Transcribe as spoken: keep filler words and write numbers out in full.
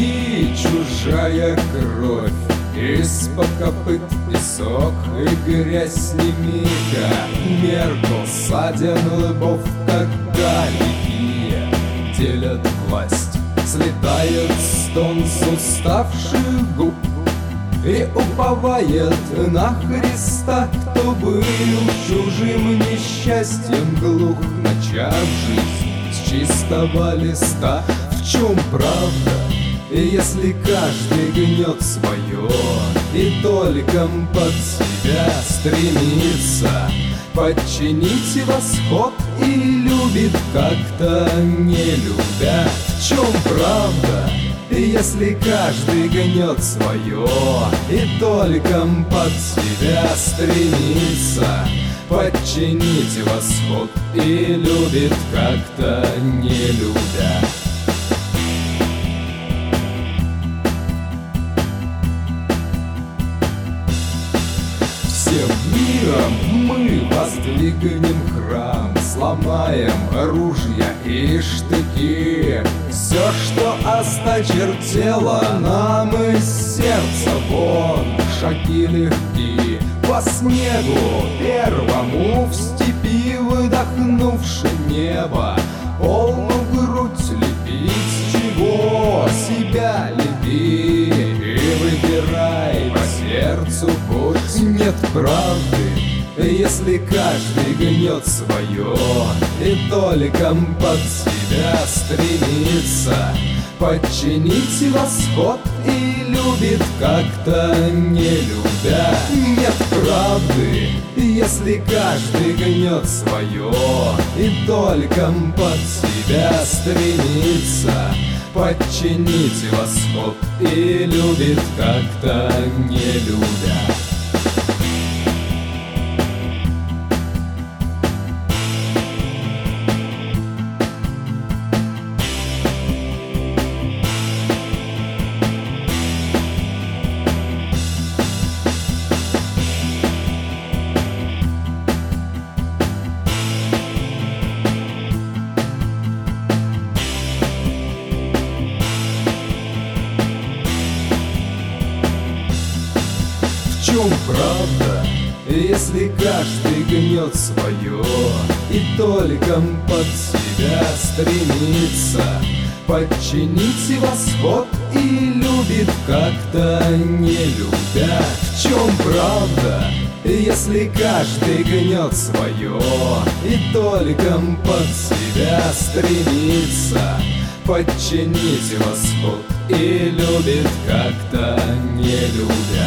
и чужая кровь. Из-под копыт песок и грязь немига. Меркл саден лбов, когда лихие делят власть. Слетает стон с уставших губ и уповает на Христа, кто был чужим несчастьем глух, начав жизнь с чистого листа. В чем правда, если каждый гнет свое и только под себя стремится подчинить восход и любит как-то не любя? В чем правда, если каждый гнет свое и только под себя стремится подчинить восход и любит как-то не любя? Всем миром мы воздвигнем храм, сломаем оружия и штыки. Все, что осточертело нам из сердца вон, шаги легки. По снегу первому в степи выдохнувши небо, полную грудь лепить, чего себя люби и выбирай по сердцу путь. Нет правды, если каждый гнет свое и только под себя стремится подчинить восход и любит как-то не любя. Нет правды, если каждый гнет свое и только под себя стремится подчинить восход и любит как-то не любя. В чем правда, если каждый гнет свое и только под себя стремится подчинить восход и любит как-то не любя? В чем правда, если каждый гнет свое и только под себя стремится подчинить восход и любит как-то не любя?